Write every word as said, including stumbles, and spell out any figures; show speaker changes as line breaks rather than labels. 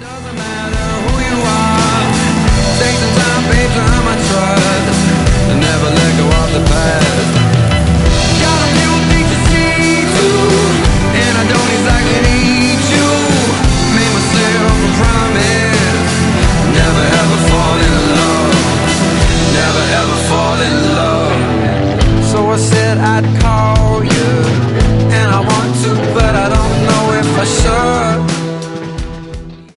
Doesn't matter who you are. Take some time, babe, to earn my trust, and never let go of the past. Got a few things to see to, and I don't exactly need you. Made myself a promise, never ever fall in love, never ever fall in love. So I said I'd call